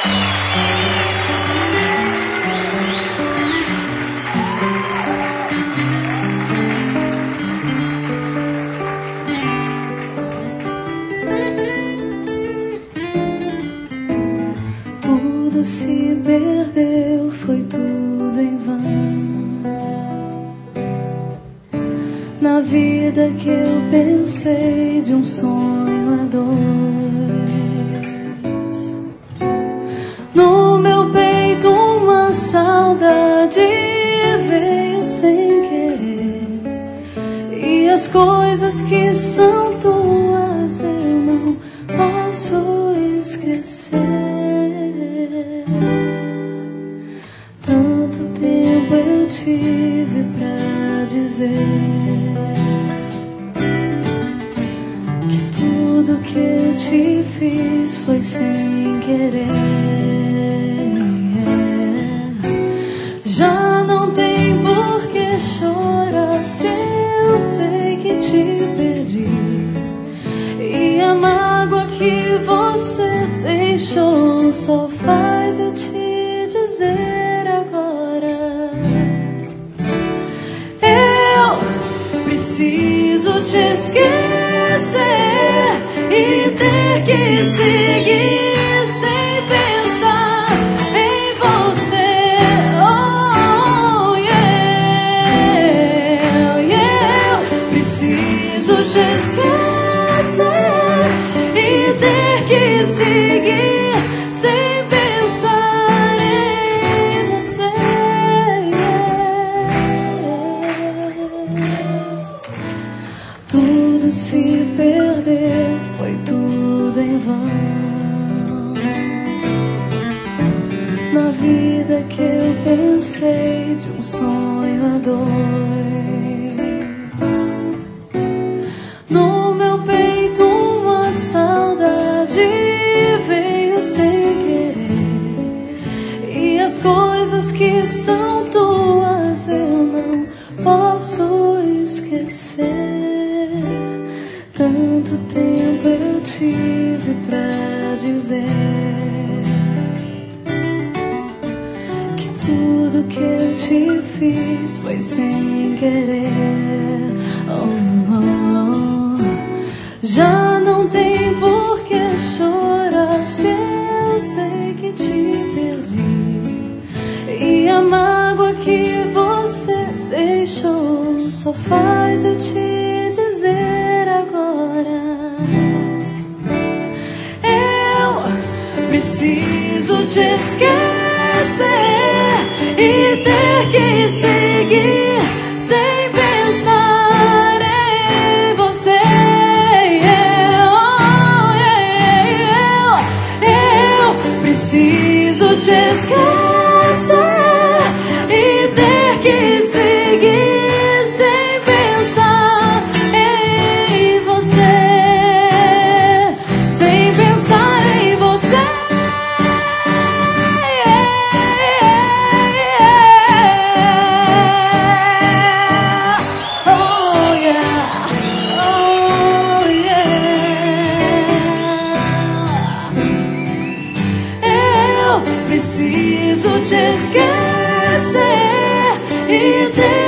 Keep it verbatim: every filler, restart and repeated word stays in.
Tudo se perdeu, foi tudo em vão. Na vida que eu pensei de um sonho a dois, no meu peito uma saudade veio sem querer, e as coisas que são tuas eu não posso esquecer. Tanto tempo eu tive pra dizer que tudo que eu te fiz foi sem querer. Já não tem por que chorar se eu sei que te perdi, e a mágoa que você deixou só faz eu te dizer agora: eu preciso te esquecer e ter que seguir sem pensar em você. Oh, yeah, yeah. Preciso te esquecer e ter que seguir sem pensar em você. Tudo se perdeu, foi tudo em vão. Na vida que eu pensei de um sonho a dois, no meu peito uma saudade veio sem querer, e as coisas que são tuas eu não posso esquecer. Tanto tempo eu tive pra dizer que tudo que eu te fiz foi sem querer. Oh, oh. Já não tem por que chorar se eu sei que te perdi, e a mágoa que você deixou só faz eu te dizer agora: eu preciso te esquecer e ter que seguir sem pensar em você. Oh, yeah, eu, eu preciso te esquecer e ter que seguir sem pensar em você, sem pensar em você. Oh, yeah, oh, yeah. Eu preciso te esquecer e ter